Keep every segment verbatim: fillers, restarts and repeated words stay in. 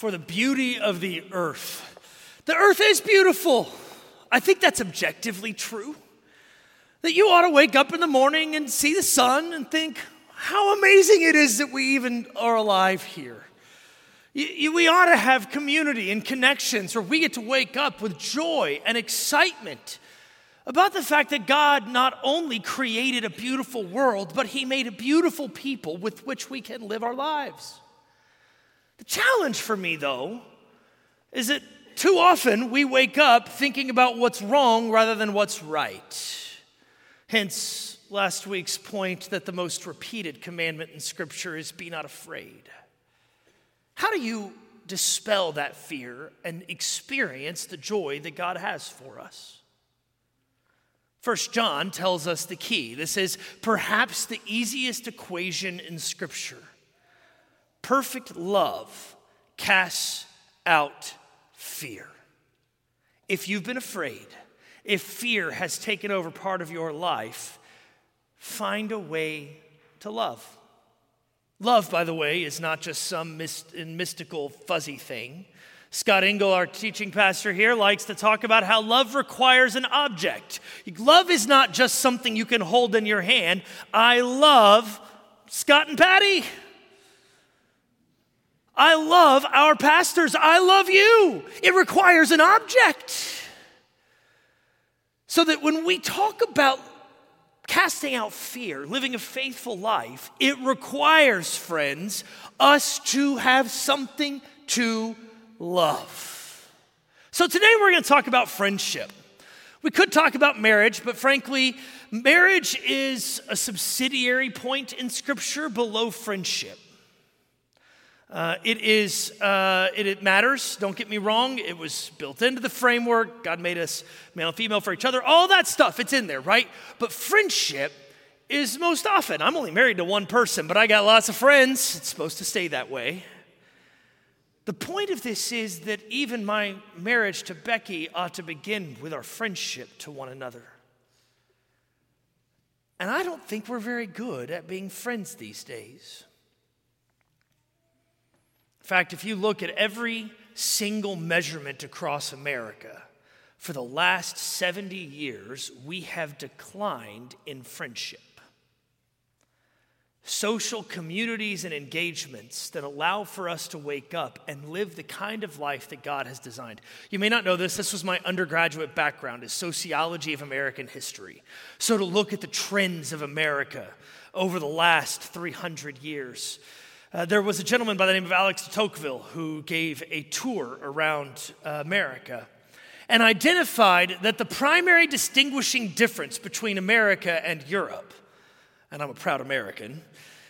for the beauty of the earth. The earth is beautiful. I think that's objectively true. That you ought to wake up in the morning and see the sun and think, how amazing it is that we even are alive here. You, you, we ought to have community and connections where we get to wake up with joy and excitement about the fact that God not only created a beautiful world, but he made a beautiful people with which we can live our lives. The challenge for me, though, is that too often we wake up thinking about what's wrong rather than what's right. Hence, last week's point that the most repeated commandment in Scripture is be not afraid. How do you dispel that fear and experience the joy that God has for us? First John tells us the key. This is perhaps the easiest equation in Scripture. Perfect love casts out fear. If you've been afraid, if fear has taken over part of your life, find a way to love. Love, by the way, is not just some myst- mystical, fuzzy thing. Scott Engel, our teaching pastor here, likes to talk about how love requires an object. Love is not just something you can hold in your hand. I love Scott and Patty. I love our pastors. I love you. It requires an object. So that when we talk about casting out fear, living a faithful life, it requires, friends, us to have something to love. So today we're going to talk about friendship. We could talk about marriage, but frankly, marriage is a subsidiary point in Scripture below friendship. Uh, it is, uh, it, it matters, don't get me wrong. It was built into the framework. God made us male and female for each other. All that stuff, it's in there, right? But friendship is most often, I'm only married to one person, but I got lots of friends. It's supposed to stay that way. The point of this is that even my marriage to Becky ought to begin with our friendship to one another. And I don't think we're very good at being friends these days. In fact, if you look at every single measurement across America, for the last seventy years, we have declined in friendship. Social communities and engagements that allow for us to wake up and live the kind of life that God has designed. You may not know this, this was my undergraduate background, is sociology of American history. So to look at the trends of America over the last three hundred years. Uh, there was a gentleman by the name of Alex de Tocqueville who gave a tour around uh, America and identified that the primary distinguishing difference between America and Europe, and I'm a proud American,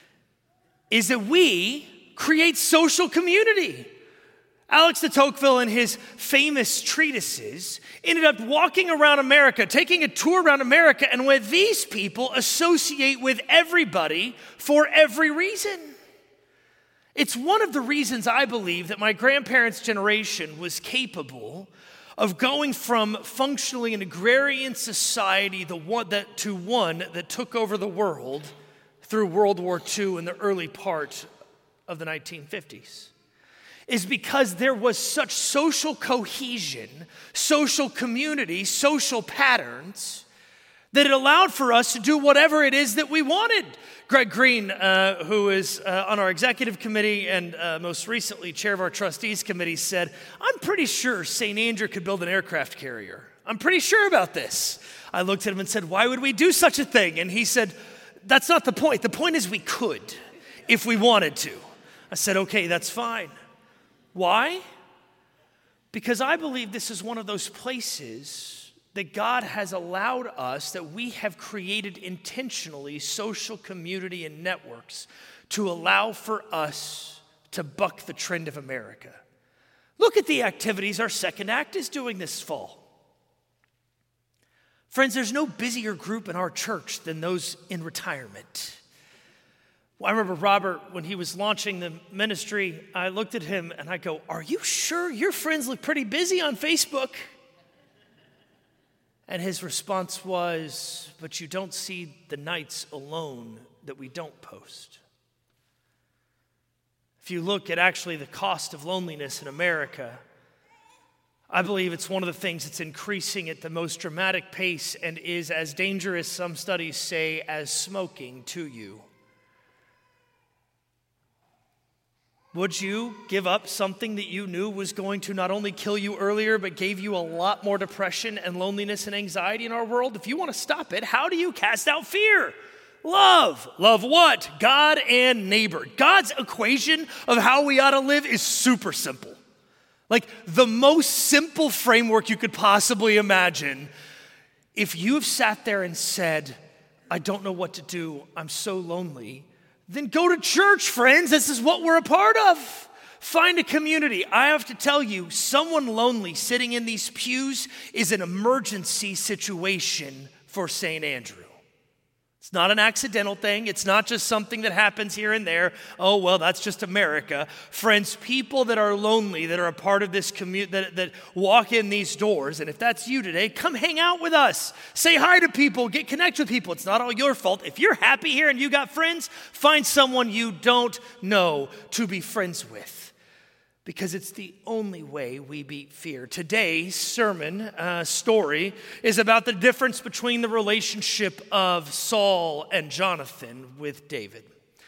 is that we create social community. Alex de Tocqueville, in his famous treatises, ended up walking around America, taking a tour around America, and where these people associate with everybody for every reason. It's one of the reasons I believe that my grandparents' generation was capable of going from functionally an agrarian society the one that, to one that took over the world through World War Two in the early part of the nineteen fifties. Is because there was such social cohesion, social community, social patterns that it allowed for us to do whatever it is that we wanted. Greg Green, uh, who is uh, on our executive committee and uh, most recently chair of our trustees committee, said, I'm pretty sure Saint Andrew could build an aircraft carrier. I'm pretty sure about this. I looked at him and said, why would we do such a thing? And he said, that's not the point. The point is we could if we wanted to. I said, okay, that's fine. Why? Because I believe this is one of those places that God has allowed us, that we have created intentionally social community and networks to allow for us to buck the trend of America. Look at the activities our second act is doing this fall. Friends, there's no busier group in our church than those in retirement. Well, I remember Robert, when he was launching the ministry, I looked at him and I go, are you sure your friends look pretty busy on Facebook? And his response was, but you don't see the nights alone that we don't post. If you look at actually the cost of loneliness in America, I believe it's one of the things that's increasing at the most dramatic pace and is as dangerous, some studies say, as smoking to you. Would you give up something that you knew was going to not only kill you earlier, but gave you a lot more depression and loneliness and anxiety in our world? If you want to stop it, how do you cast out fear? Love. Love what? God and neighbor. God's equation of how we ought to live is super simple. Like the most simple framework you could possibly imagine. If you've sat there and said, I don't know what to do, I'm so lonely, then go to church, friends. This is what we're a part of. Find a community. I have to tell you, someone lonely sitting in these pews is an emergency situation for Saint Andrew. It's not an accidental thing. It's not just something that happens here and there. Oh, well, that's just America. Friends, people that are lonely, that are a part of this community, that, that walk in these doors, and if that's you today, come hang out with us. Say hi to people. Get connected with people. It's not all your fault. If you're happy here and you got friends, find someone you don't know to be friends with. Because it's the only way we beat fear. Today's sermon uh, story is about the difference between the relationship of Saul and Jonathan with David.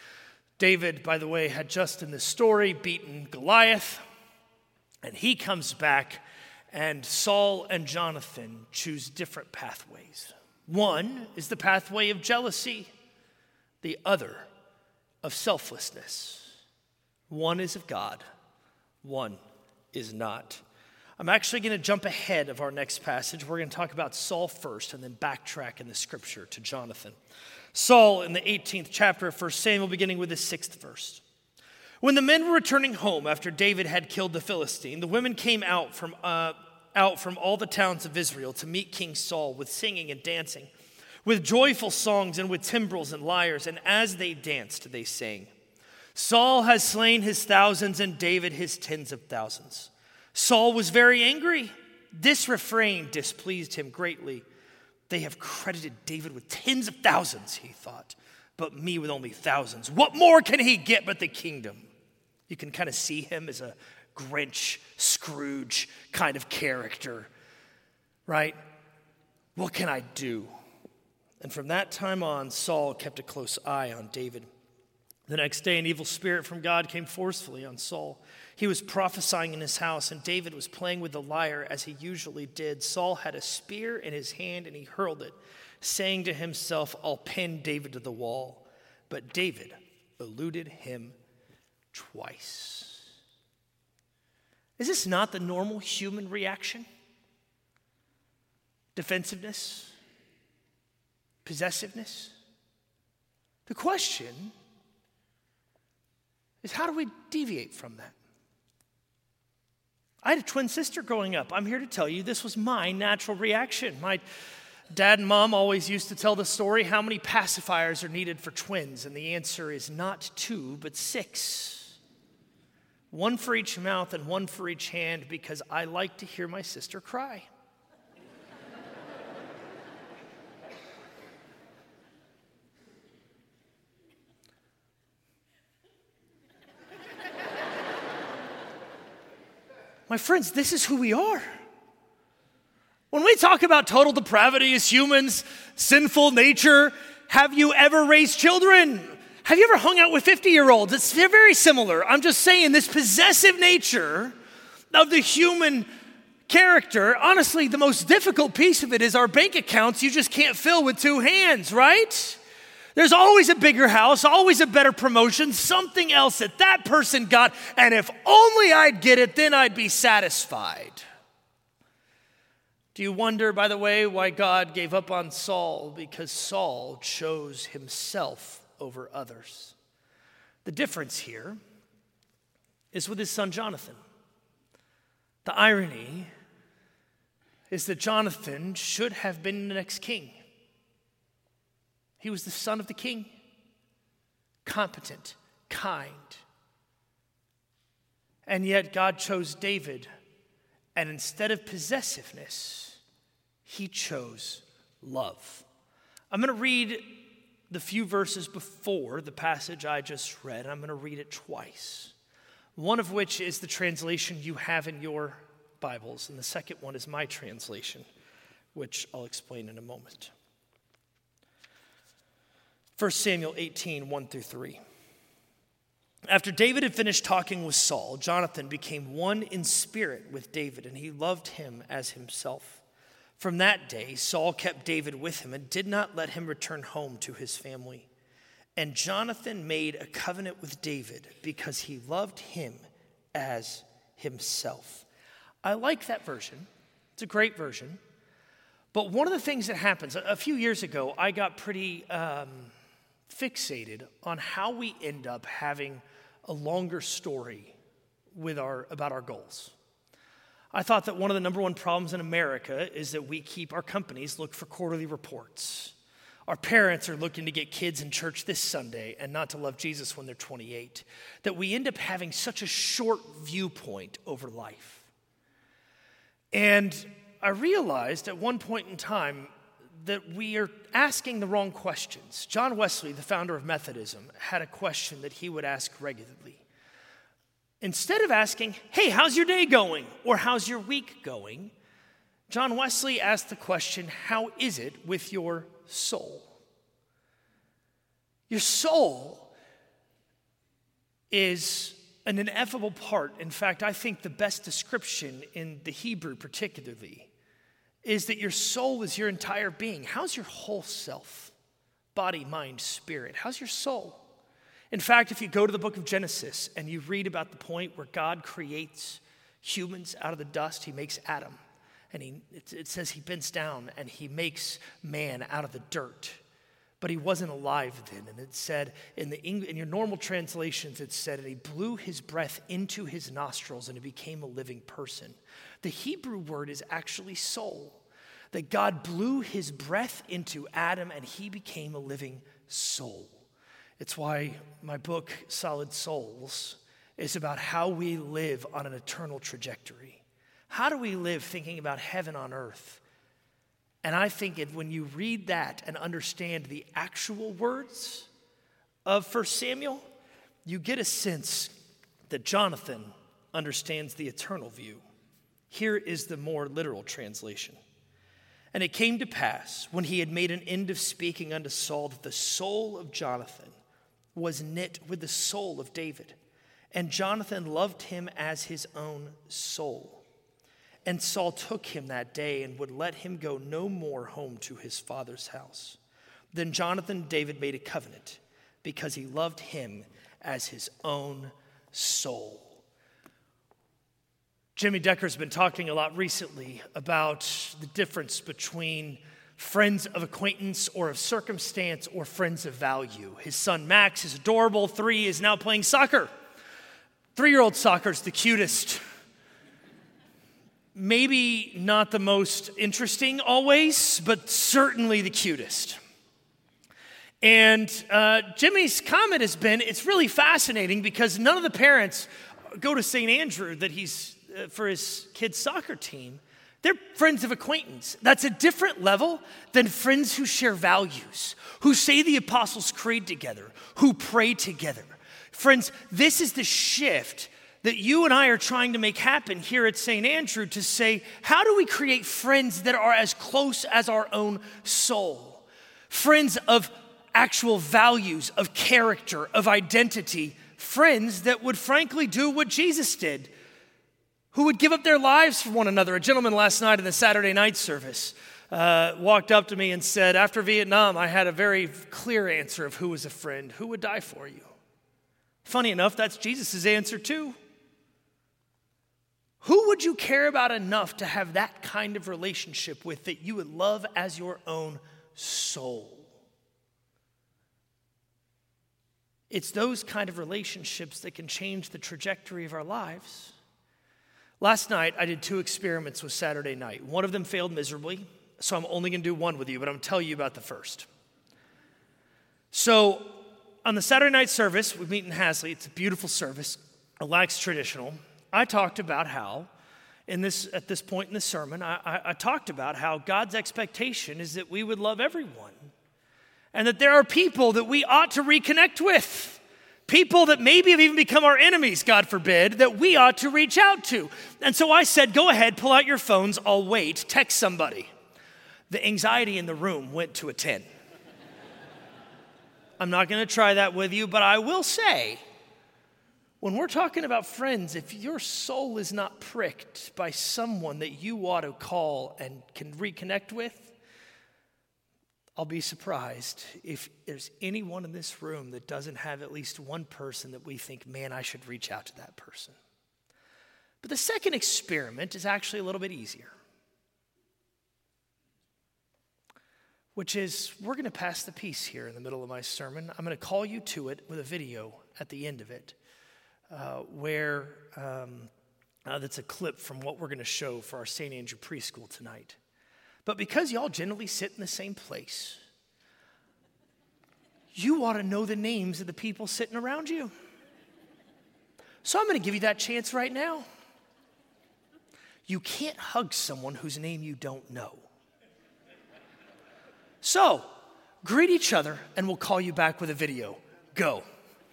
David, by the way, had just in this story beaten Goliath, and he comes back, and Saul and Jonathan choose different pathways. One is the pathway of jealousy, the other of selflessness. One is of God. One is not. I'm actually going to jump ahead of our next passage. We're going to talk about Saul first and then backtrack in the scripture to Jonathan. Saul in the eighteenth chapter of First Samuel, beginning with the sixth verse. When the men were returning home after David had killed the Philistine, the women came out from, uh, out from all the towns of Israel to meet King Saul with singing and dancing, with joyful songs and with timbrels and lyres. And as they danced, they sang, Saul has slain his thousands and David his tens of thousands. Saul was very angry. This refrain displeased him greatly. They have credited David with tens of thousands, he thought, but me with only thousands. What more can he get but the kingdom? You can kind of see him as a Grinch, Scrooge kind of character, right? What can I do? And from that time on, Saul kept a close eye on David. The next day, an evil spirit from God came forcefully on Saul. He was prophesying in his house, and David was playing with the lyre as he usually did. Saul had a spear in his hand, and he hurled it, saying to himself, I'll pin David to the wall. But David eluded him twice. Is this not the normal human reaction? Defensiveness? Possessiveness? The question is, how do we deviate from that? I had a twin sister growing up. I'm here to tell you this was my natural reaction. My dad and mom always used to tell the story, how many pacifiers are needed for twins? And the answer is not two, but six. One for each mouth and one for each hand, because I like to hear my sister cry. My friends, this is who we are. When we talk about total depravity as humans, sinful nature, have you ever raised children? Have you ever hung out with fifty-year-olds? It's they're very similar. I'm just saying this possessive nature of the human character, honestly, the most difficult piece of it is our bank accounts you just can't fill with two hands, right? There's always a bigger house, always a better promotion, something else that that person got, and if only I'd get it, then I'd be satisfied. Do you wonder, by the way, why God gave up on Saul? Because Saul chose himself over others. The difference here is with his son Jonathan. The irony is that Jonathan should have been the next king. He was the son of the king, competent, kind. And yet God chose David, and instead of possessiveness, he chose love. I'm going to read the few verses before the passage I just read, and I'm going to read it twice. one of which is the translation you have in your Bibles, and the second one is my translation, which I'll explain in a moment. First Samuel eighteen, one through three. After David had finished talking with Saul, Jonathan became one in spirit with David, and he loved him as himself. From that day, Saul kept David with him and did not let him return home to his family. And Jonathan made a covenant with David because he loved him as himself. I like that version. It's a great version. But one of the things that happens, a few years ago, I got pretty um, fixated on how we end up having a longer story with our about our goals. I thought that one of the number one problems in America is that we keep our companies look for quarterly reports. Our parents are looking to get kids in church this Sunday and not to love Jesus when they're twenty-eight. That we end up having such a short viewpoint over life. And I realized at one point in time that we are asking the wrong questions. John Wesley, the founder of Methodism, had a question that he would ask regularly. Instead of asking, hey, how's your day going? Or how's your week going? John Wesley asked the question, how is it with your soul? Your soul is an ineffable part. In fact, I think the best description in the Hebrew particularly is that your soul is your entire being. How's your whole self? Body, mind, spirit. How's your soul? In fact, if you go to the book of Genesis and you read about the point where God creates humans out of the dust, he makes Adam. And he, it, it says he bends down and he makes man out of the dirt. But he wasn't alive then. And it said, in, the, in your normal translations, it said, and he blew his breath into his nostrils and he became a living person. The Hebrew word is actually soul. That God blew his breath into Adam and he became a living soul. It's why my book, Solid Souls, is about how we live on an eternal trajectory. How do we live thinking about heaven on earth? And I think it, when you read that and understand the actual words of First Samuel, you get a sense that Jonathan understands the eternal view. Here is the more literal translation. And it came to pass, when he had made an end of speaking unto Saul, that the soul of Jonathan was knit with the soul of David. And Jonathan loved him as his own soul. And Saul took him that day and would let him go no more home to his father's house. Then Jonathan and David made a covenant because he loved him as his own soul. Jimmy Decker's been talking a lot recently about the difference between friends of acquaintance or of circumstance or friends of value. His son Max is adorable. Three is now playing soccer. Three-year-old soccer's the cutest. Maybe not the most interesting always, but certainly the cutest. And uh, Jimmy's comment has been, it's really fascinating because none of the parents go to Saint Andrew that he's uh, for his kid's soccer team. They're friends of acquaintance. That's a different level than friends who share values, who say the Apostles' Creed together, who pray together. Friends, this is the shift that you and I are trying to make happen here at Saint Andrew, to say, how do we create friends that are as close as our own soul? Friends of actual values, of character, of identity. Friends that would frankly do what Jesus did, who would give up their lives for one another. A gentleman last night in the Saturday night service uh, walked up to me and said, after Vietnam, I had a very clear answer of who was a friend. Who would die for you? Funny enough, that's Jesus' answer too. Who would you care about enough to have that kind of relationship with that you would love as your own soul? It's those kind of relationships that can change the trajectory of our lives. Last night, I did two experiments with Saturday night. One of them failed miserably, so I'm only going to do one with you, but I'm going to tell you about the first. So, on the Saturday night service, we meet in Hasley. It's a beautiful service. It lacks traditional. I talked about how, in this at this point in the sermon, I, I, I talked about how God's expectation is that we would love everyone, and that there are people that we ought to reconnect with. people that maybe have even become our enemies, God forbid, that we ought to reach out to. And so I said, go ahead, pull out your phones, I'll wait, text somebody. The anxiety in the room went to a ten. I'm not going to try that with you, but I will say, when we're talking about friends, if your soul is not pricked by someone that you ought to call and can reconnect with, I'll be surprised if there's anyone in this room that doesn't have at least one person that we think, man, I should reach out to that person. But the second experiment is actually a little bit easier, which is we're going to pass the peace here in the middle of my sermon. I'm going to call you to it with a video at the end of it. Uh, where um, uh, that's a clip from what we're going to show for our Saint Andrew preschool tonight. But because y'all generally sit in the same place, you ought to know the names of the people sitting around you. So I'm going to give you that chance right now. You can't hug someone whose name you don't know. So greet each other and we'll call you back with a video. Go.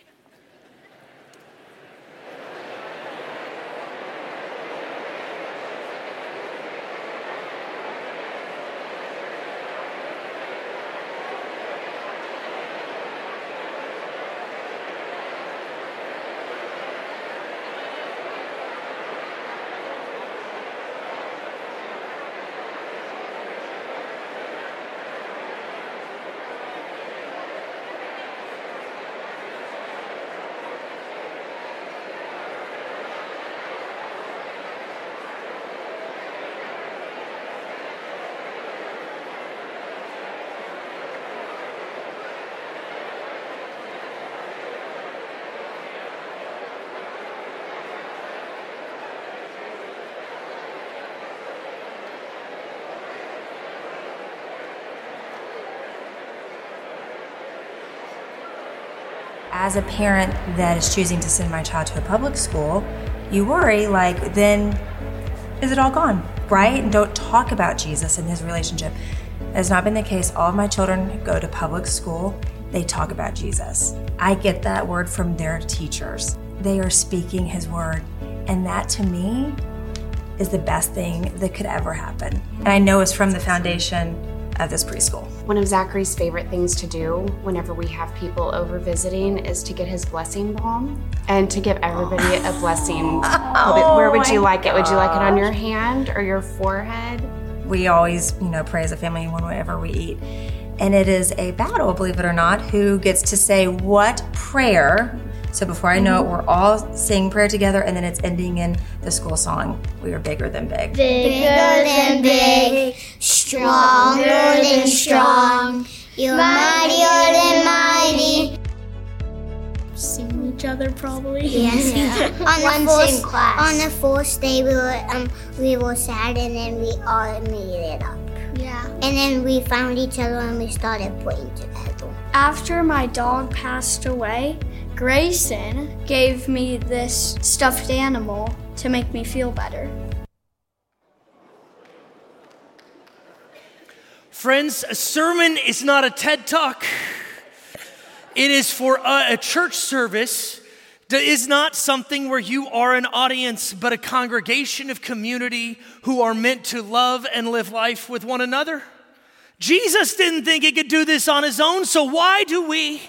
As a parent that is choosing to send my child to a public school, you worry, like, then is it all gone, right? And don't talk about Jesus and his relationship. That has not been the case. All of my children go to public school. They talk about Jesus. I get that word from their teachers. They are speaking his word. And that, to me, is the best thing that could ever happen. And I know it's from the foundation of this preschool. One of Zachary's favorite things to do whenever we have people over visiting is to get his blessing balm and to give everybody a blessing. Oh, where would you like it? Would you like it on your hand or your forehead? We always, you know, pray as a family whenever we eat. And it is a battle, believe it or not, who gets to say what prayer. So before I know it, we're all saying prayer together, and then it's ending in the school song, We Are Bigger Than Big. Bigger than big, stronger than strong, you're mightier than mighty. Sing each other probably. Yes. on, the first, on the first day we were um we were sad, and then we all made it up. Yeah. And then we found each other and we started praying together. After my dog passed away, Grayson gave me this stuffed animal to make me feel better. Friends, a sermon is not a TED Talk. It is for a, a church service that is not something where you are an audience, but a congregation of community who are meant to love and live life with one another. Jesus didn't think he could do this on his own, so why do we?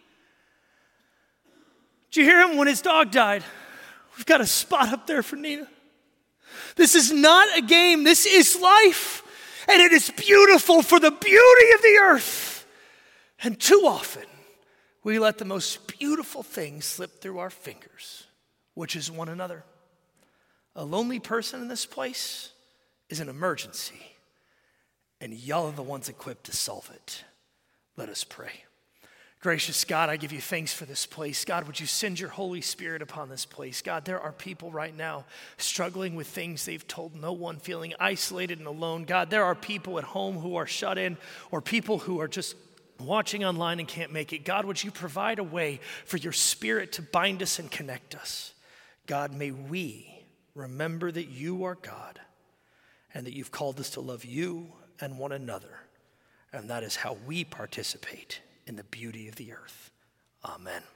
Did you hear him when his dog died? We've got a spot up there for Nina. This is not a game. This is life. And it is beautiful for the beauty of the earth. And too often, we let the most beautiful thing slip through our fingers, which is one another. A lonely person in this place is an emergency. And y'all are the ones equipped to solve it. Let us pray. Gracious God, I give you thanks for this place. God, would you send your Holy Spirit upon this place? God, there are people right now struggling with things they've told no one, feeling isolated and alone. God, there are people at home who are shut in, or people who are just watching online and can't make it. God, would you provide a way for your Spirit to bind us and connect us? God, may we remember that you are God and that you've called us to love you and one another. And that is how we participate in the beauty of the earth. Amen.